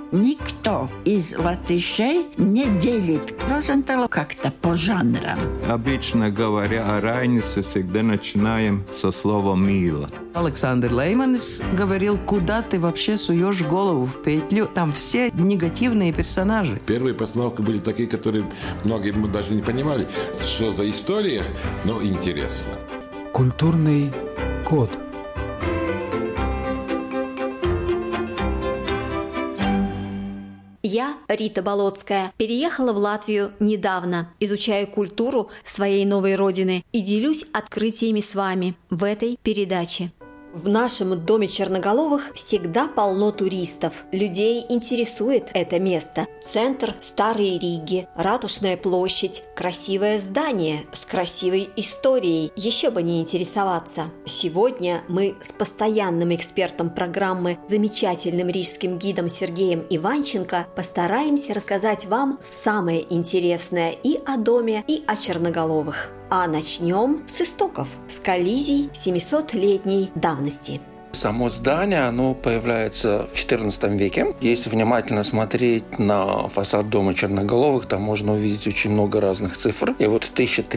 Никто из латышей не делит Розенталу как-то по жанрам. Обычно говоря о Райнисе, всегда начинаем со слова «мило». Александр Лейманис говорил, куда ты вообще суешь голову в петлю. Там все негативные персонажи. Первые постановки были такие, которые многие даже не понимали, что за история, но интересно. Культурный код. Я, Рита Болотская, переехала в Латвию недавно, изучаю культуру своей новой родины и делюсь открытиями с вами в этой передаче. В нашем доме Черноголовых всегда полно туристов. Людей интересует это место. Центр Старой Риги, Ратушная площадь, красивое здание с красивой историей. Еще бы не интересоваться. Сегодня мы с постоянным экспертом программы, замечательным рижским гидом Сергеем Иванченко, постараемся рассказать вам самое интересное и о доме, и о Черноголовых. А начнем с истоков, с коллизий 700-летней давности. Само здание, оно появляется в XIV веке. Если внимательно смотреть на фасад дома Черноголовых, там можно увидеть очень много разных цифр. И вот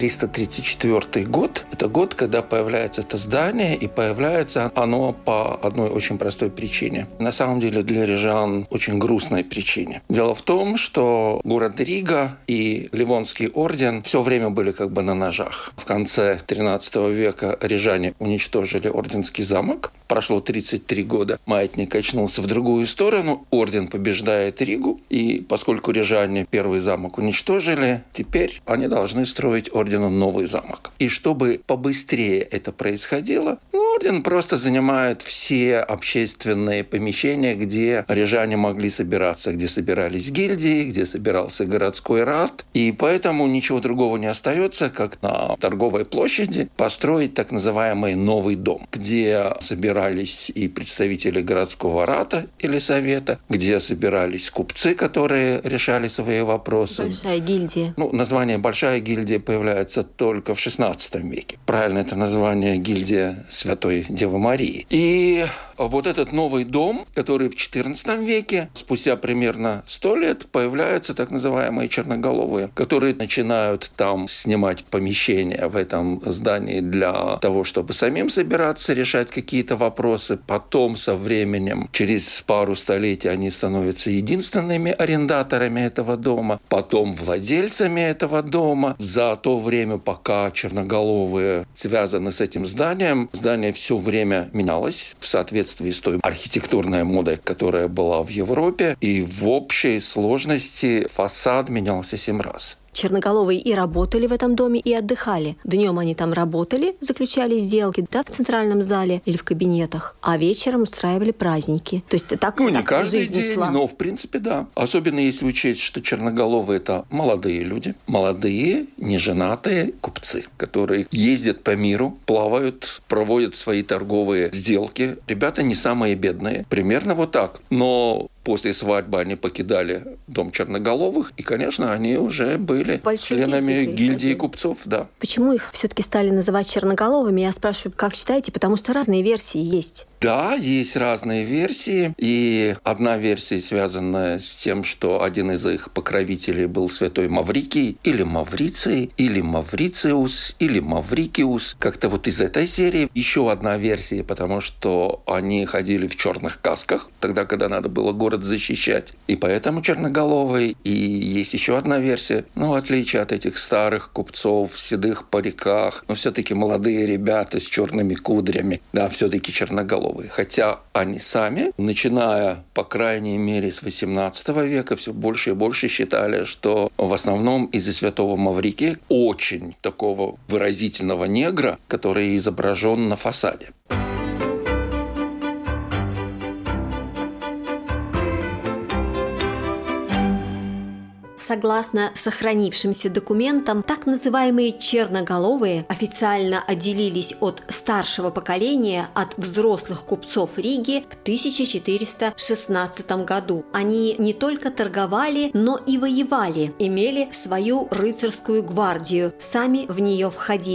1334 год – это год, когда появляется это здание, и появляется оно по одной очень простой причине. На самом деле для рижан очень грустной причине. Дело в том, что город Рига и Ливонский орден все время были как бы на ножах. В конце XIII века рижане уничтожили орденский замок. Прошло 33 года, маятник качнулся в другую сторону, орден побеждает Ригу, и поскольку рижане первый замок уничтожили, теперь они должны строить ордену новый замок. И чтобы побыстрее это происходило, орден просто занимает все общественные помещения, где рижане могли собираться, где собирались гильдии, где собирался городской рад, и поэтому ничего другого не остается, как на торговой площади построить так называемый новый дом, где собирались и представители городского рата или совета, где собирались купцы, которые решали свои вопросы. Большая гильдия. Название «Большая гильдия» появляется только в XVI веке. Правильно, это название гильдия Святой Девы Марии. И вот этот новый дом, который в XIV веке, спустя примерно 100 лет, появляются так называемые черноголовые, которые начинают там снимать помещения в этом здании для того, чтобы самим собираться, решать какие-то вопросы. Потом со временем, через пару столетий, они становятся единственными арендаторами этого дома, потом владельцами этого дома. За то время, пока черноголовые связаны с этим зданием, здание все время менялось в соответствии с той архитектурной модой, которая была в Европе, и в общей сложности фасад менялся 7 раз. Черноголовые и работали в этом доме, и отдыхали. Днем они там работали, заключали сделки, в центральном зале или в кабинетах, а вечером устраивали праздники. То есть так, не каждый жизнь день, шла. но в принципе да. Особенно если учесть, что черноголовые – это молодые люди, молодые, неженатые купцы, которые ездят по миру, плавают, проводят свои торговые сделки. Ребята не самые бедные, примерно вот так. Но после свадьбы они покидали дом черноголовых, и, конечно, они уже были членами гильдии купцов. Да. Почему их все-таки стали называть черноголовыми? Я спрашиваю, как считаете? Потому что разные версии есть. Да, есть разные версии. И одна версия связана с тем, что один из их покровителей был святой Маврикий, или Мавриций, или Маврициус, или Маврикиус. Как-то вот из этой серии. Еще одна версия, потому что они ходили в черных касках, тогда, когда надо было город защищать. И поэтому черноголовый. И есть еще одна версия. В отличие от этих старых купцов в седых париках, но все-таки молодые ребята с черными кудрями, да, все-таки черноголовые. Хотя они сами, начиная, по крайней мере, с XVIII века, все больше и больше считали, что в основном из-за святого Маврикия, очень такого выразительного негра, который изображен на фасаде. Согласно сохранившимся документам, так называемые черноголовые официально отделились от старшего поколения, от взрослых купцов Риги в 1416 году. Они не только торговали, но и воевали, имели свою рыцарскую гвардию, сами в нее входили.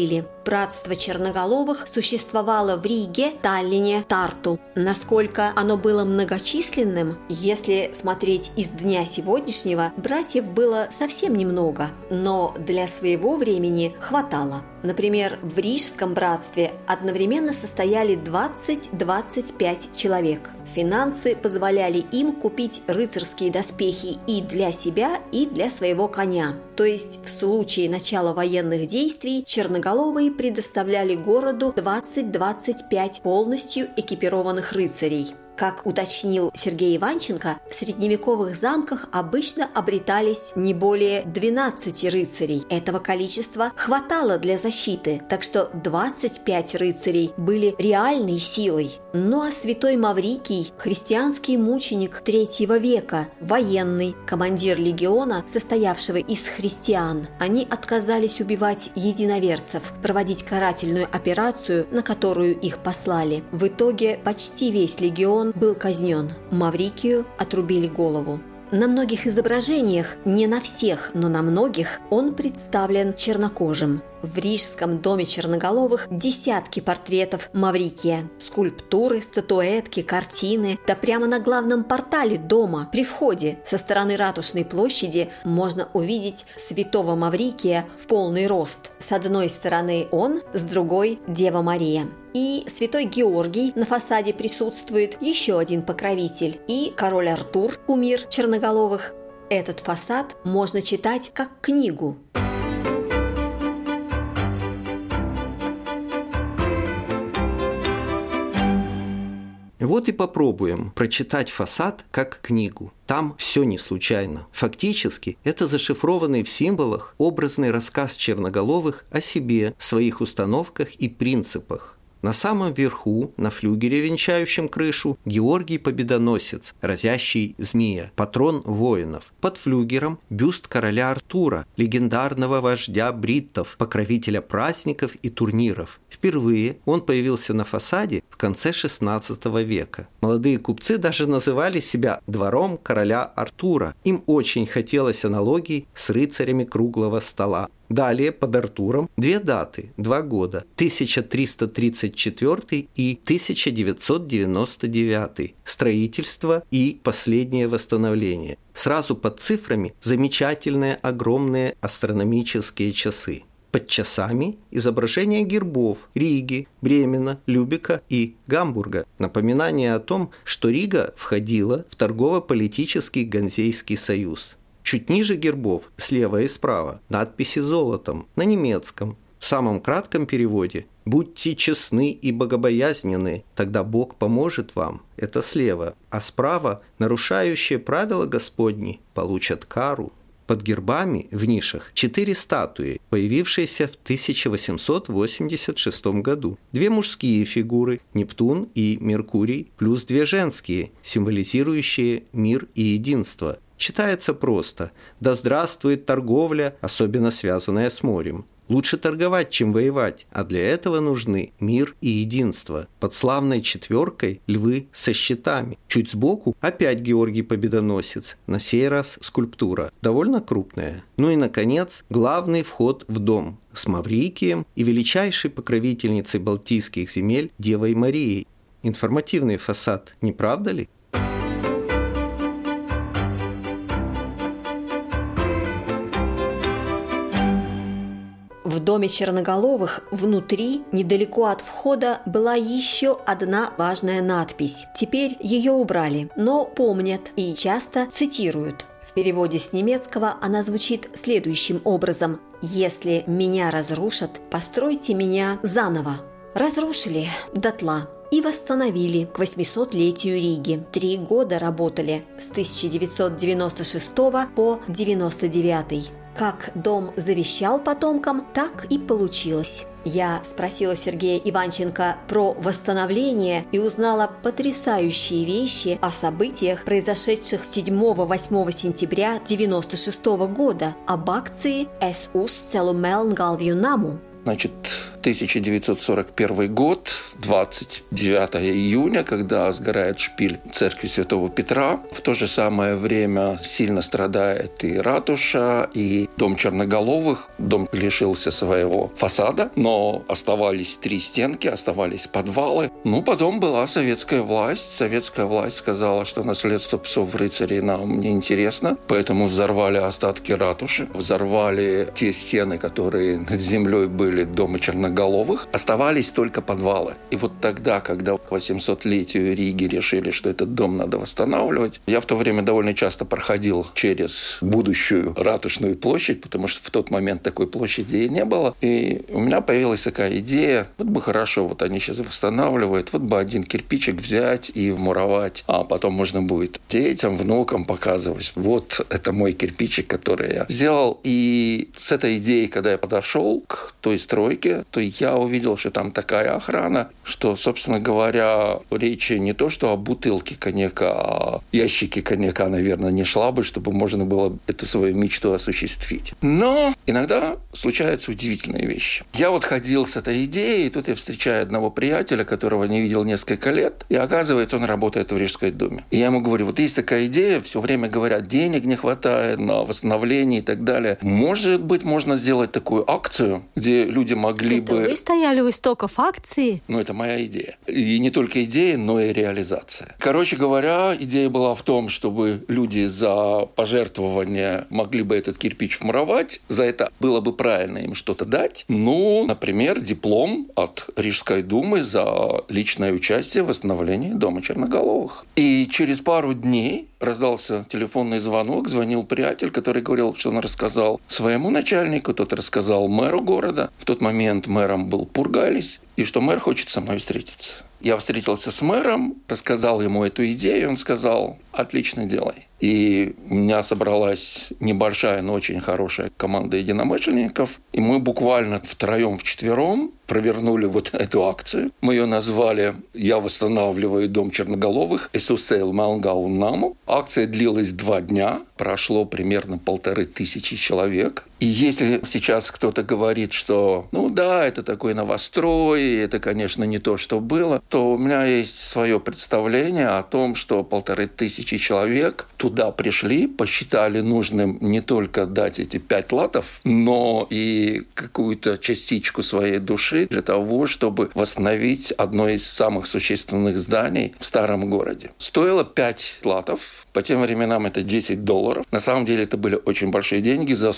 братство черноголовых существовало в Риге, Таллине, Тарту. Насколько оно было многочисленным, если смотреть из дня сегодняшнего, братьев было совсем немного, но для своего времени хватало. Например, в Рижском братстве одновременно состояли 20-25 человек. Финансы позволяли им купить рыцарские доспехи и для себя, и для своего коня. То есть в случае начала военных действий черноголовые предоставляли городу 20-25 полностью экипированных рыцарей. Как уточнил Сергей Иванченко, в средневековых замках обычно обретались не более 12 рыцарей. Этого количества хватало для защиты, так что 25 рыцарей были реальной силой. Ну а святой Маврикий, христианский мученик III века, военный, командир легиона, состоявшего из христиан, они отказались убивать единоверцев, проводить карательную операцию, на которую их послали. В итоге почти весь легион был казнен. Маврикию отрубили голову. На многих изображениях, не на всех, но на многих, он представлен чернокожим. В Рижском доме черноголовых десятки портретов Маврикия. Скульптуры, статуэтки, картины. Да прямо на главном портале дома, при входе, со стороны Ратушной площади, можно увидеть святого Маврикия в полный рост. С одной стороны он, с другой – Дева Мария. И святой Георгий на фасаде присутствует, еще один покровитель, и король Артур, кумир черноголовых. Этот фасад можно читать как книгу. Вот и попробуем прочитать фасад как книгу. Там все не случайно. Фактически, это зашифрованный в символах образный рассказ черноголовых о себе, своих установках и принципах. На самом верху, на флюгере, венчающем крышу, Георгий Победоносец, разящий змея, патрон воинов. Под флюгером бюст короля Артура, легендарного вождя бриттов, покровителя праздников и турниров. Впервые он появился на фасаде в конце XVI века. Молодые купцы даже называли себя двором короля Артура. Им очень хотелось аналогий с рыцарями круглого стола. Далее под Артуром две даты, 2 года, 1334 и 1999, строительство и последнее восстановление. Сразу под цифрами замечательные огромные астрономические часы. Под часами изображение гербов Риги, Бремена, Любека и Гамбурга. Напоминание о том, что Рига входила в торгово-политический Ганзейский союз. Чуть ниже гербов, слева и справа, надписи золотом на немецком. В самом кратком переводе «Будьте честны и богобоязненны, тогда Бог поможет вам». Это слева, а справа нарушающие правила Господни получат кару. Под гербами в нишах 4 статуи, появившиеся в 1886 году. 2 мужские фигуры – Нептун и Меркурий, плюс 2 женские, символизирующие мир и единство. Читается просто «Да здравствует торговля, особенно связанная с морем». Лучше торговать, чем воевать, а для этого нужны мир и единство. Под славной 4 львы со щитами. Чуть сбоку опять Георгий Победоносец, на сей раз скульптура, довольно крупная. Ну и, наконец, главный вход в дом с Маврикием и величайшей покровительницей Балтийских земель Девой Марией. Информативный фасад, не правда ли? В доме черноголовых внутри, недалеко от входа, была еще одна важная надпись. Теперь ее убрали, но помнят и часто цитируют. В переводе с немецкого она звучит следующим образом: «Если меня разрушат, постройте меня заново». Разрушили дотла и восстановили к 800-летию Риги. 3 года работали с 1996 по 1999. Как дом завещал потомкам, так и получилось. Я спросила Сергея Иванченко про восстановление и узнала потрясающие вещи о событиях, произошедших 7-8 сентября 1996 года, об акции «Es uzceļu Melngalvju namu». Значит, 1941 год, 29 июня, когда сгорает шпиль церкви Святого Петра. В то же самое время сильно страдает и ратуша, и дом Черноголовых. Дом лишился своего фасада, но оставались 3 стенки, оставались подвалы. Потом была советская власть. Советская власть сказала, что наследство псов-рыцарей нам не интересно, поэтому взорвали остатки ратуши, взорвали те стены, которые над землей были дома Черноголовых. Оставались только подвалы. И вот тогда, когда к 800-летию Риги решили, что этот дом надо восстанавливать, я в то время довольно часто проходил через будущую ратушную площадь, потому что в тот момент такой площади и не было. И у меня появилась такая идея, вот бы хорошо, вот они сейчас восстанавливают, вот бы один кирпичик взять и вмуровать, а потом можно будет детям, внукам показывать. Вот это мой кирпичик, который я сделал. И с этой идеей, когда я подошел к той стройке, то я увидел, что там такая охрана, что, собственно говоря, речи не то, что о бутылке коньяка, а ящике коньяка, наверное, не шла бы, чтобы можно было эту свою мечту осуществить. Но иногда случаются удивительные вещи. Я вот ходил с этой идеей, и тут я встречаю одного приятеля, которого не видел несколько лет, и оказывается, он работает в Рижской думе. И я ему говорю, вот есть такая идея, все время говорят, денег не хватает на восстановление и так далее. Может быть, можно сделать такую акцию, где люди могли бы... Вы стояли у истоков акции? Это моя идея. И не только идея, но и реализация. Короче говоря, идея была в том, чтобы люди за пожертвования могли бы этот кирпич вмуровать. За это было бы правильно им что-то дать. Например, диплом от Рижской думы за личное участие в восстановлении дома Черноголовых. И через пару дней раздался телефонный звонок, звонил приятель, который говорил, что он рассказал своему начальнику, тот рассказал мэру города. В тот момент мэром был Пургалис, и что мэр хочет со мной встретиться. Я встретился с мэром, рассказал ему эту идею, он сказал, отлично, делай. И у меня собралась небольшая, но очень хорошая команда единомышленников, и мы буквально втроем-вчетвером провернули вот эту акцию. Мы ее назвали «Я восстанавливаю дом Черноголовых» «Эсусейл Малгал Наму». Акция длилась 2 дня, прошло примерно 1500 человек. И если сейчас кто-то говорит, что это такой новострой, это, конечно, не то, что было, то у меня есть свое представление о том, что 1500 человек туда пришли, посчитали нужным не только дать эти 5 латов, но и какую-то частичку своей души для того, чтобы восстановить одно из самых существенных зданий в старом городе. Стоило 5 латов. По тем временам это $10. На самом деле это были очень большие деньги. За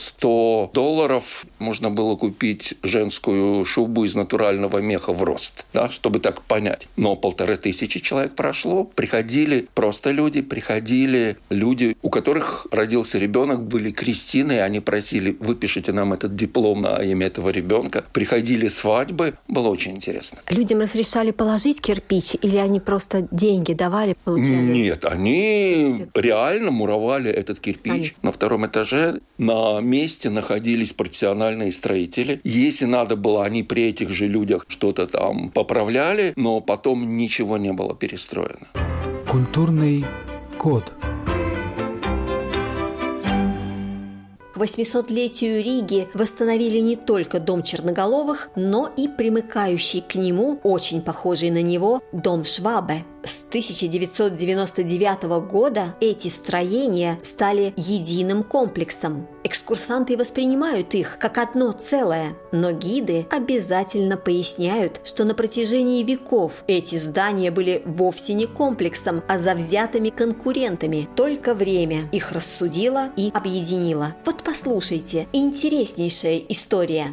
$100 можно было купить женскую шубу из натурального меха в рост, чтобы так понять. Но 1500 человек прошло. Приходили просто люди, приходили люди, у которых родился ребенок, были крестины, и они просили, выпишите нам этот диплом на имя этого ребенка. Приходили свадьбы. Было очень интересно. Людям разрешали положить кирпич или они просто деньги давали, получали? Нет, они реально муровали этот кирпич. На 2-м этаже на месте находились профессиональные строители. Если надо было, они при этих же людях что-то там поправляли, но потом ничего не было перестроено. Культурный код. К 800-летию Риги восстановили не только дом Черноголовых, но и примыкающий к нему, очень похожий на него, дом Швабе. С 1999 года эти строения стали единым комплексом. Экскурсанты воспринимают их как одно целое, но гиды обязательно поясняют, что на протяжении веков эти здания были вовсе не комплексом, а завзятыми конкурентами. Только время их рассудило и объединило. Вот послушайте, интереснейшая история.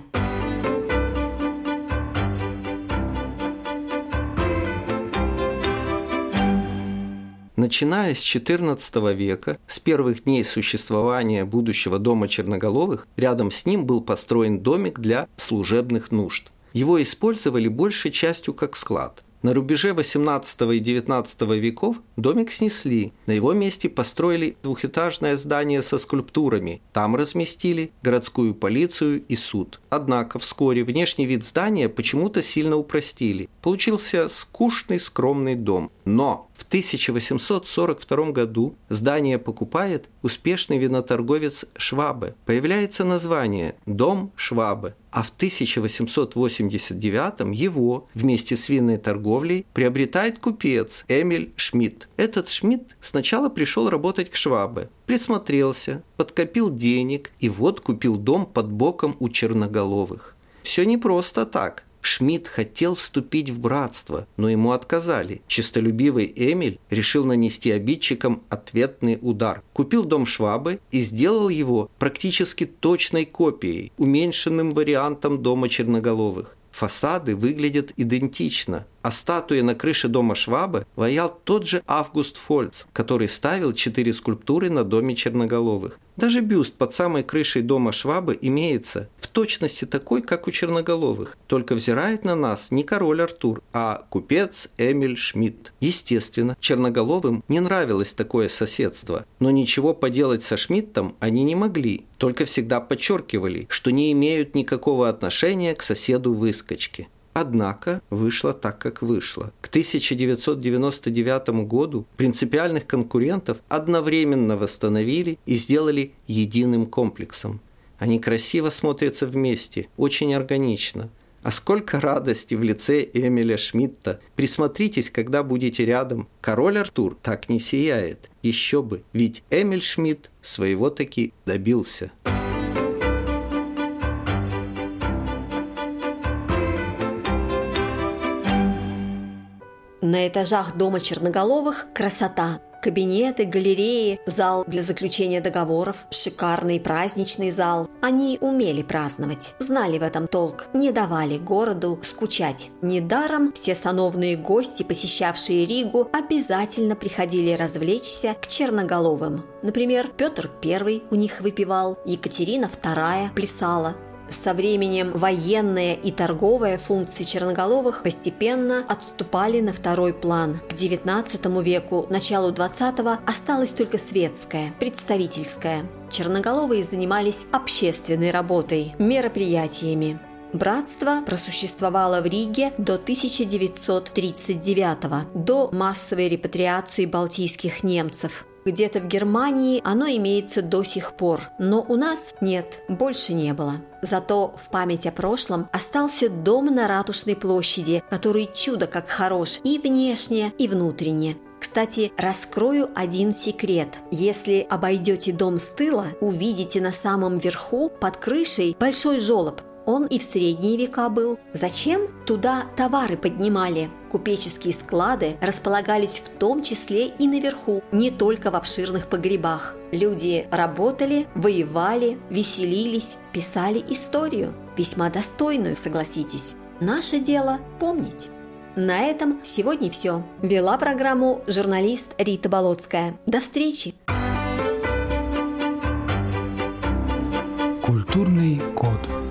Начиная с XIV века, с первых дней существования будущего дома Черноголовых, рядом с ним был построен домик для служебных нужд. Его использовали большей частью как склад. На рубеже XVIII и XIX веков домик снесли. На его месте построили двухэтажное здание со скульптурами. Там разместили городскую полицию и суд. Однако вскоре внешний вид здания почему-то сильно упростили. Получился скучный, скромный дом. Но в 1842 году здание покупает успешный виноторговец Швабе. Появляется название «Дом Швабе». А в 1889 его вместе с винной торговлей приобретает купец Эмиль Шмидт. Этот Шмидт сначала пришел работать к Швабе, присмотрелся, подкопил денег и вот купил дом под боком у черноголовых. Все не просто так. Шмидт хотел вступить в братство, но ему отказали. Честолюбивый Эмиль решил нанести обидчикам ответный удар. Купил дом Швабы и сделал его практически точной копией, уменьшенным вариантом дома черноголовых. Фасады выглядят идентично, а статуи на крыше дома Швабы ваял тот же Август Фольц, который ставил 4 скульптуры на доме черноголовых. Даже бюст под самой крышей дома Швабы имеется, в точности такой, как у черноголовых, только взирает на нас не король Артур, а купец Эмиль Шмидт. Естественно, черноголовым не нравилось такое соседство, но ничего поделать со Шмидтом они не могли, только всегда подчеркивали, что не имеют никакого отношения к соседу-выскочке. Однако вышло так, как вышло. К 1999 году принципиальных конкурентов одновременно восстановили и сделали единым комплексом. Они красиво смотрятся вместе, очень органично. А сколько радости в лице Эмиля Шмидта! Присмотритесь, когда будете рядом. Король Артур так не сияет. Еще бы, ведь Эмиль Шмидт своего таки добился. На этажах дома черноголовых красота. Кабинеты, галереи, зал для заключения договоров, шикарный праздничный зал. Они умели праздновать, знали в этом толк, не давали городу скучать. Недаром все сановные гости, посещавшие Ригу, обязательно приходили развлечься к черноголовым. Например, Петр I у них выпивал, Екатерина II плясала. Со временем военная и торговая функции черноголовых постепенно отступали на второй план. К XIX веку, началу XX осталась только светская, представительская. Черноголовые занимались общественной работой, мероприятиями. Братство просуществовало в Риге до 1939 до массовой репатриации балтийских немцев. Где-то в Германии оно имеется до сих пор, но у нас нет, больше не было. Зато в память о прошлом остался дом на Ратушной площади, который чудо как хорош и внешне, и внутренне. Кстати, раскрою один секрет. Если обойдете дом с тыла, увидите на самом верху под крышей большой желоб. Он и в средние века был. Зачем? Туда товары поднимали. Купеческие склады располагались в том числе и наверху, не только в обширных погребах. Люди работали, воевали, веселились, писали историю. Весьма достойную, согласитесь. Наше дело помнить. На этом сегодня все. Вела программу журналист Рита Болотская. До встречи! Культурный код.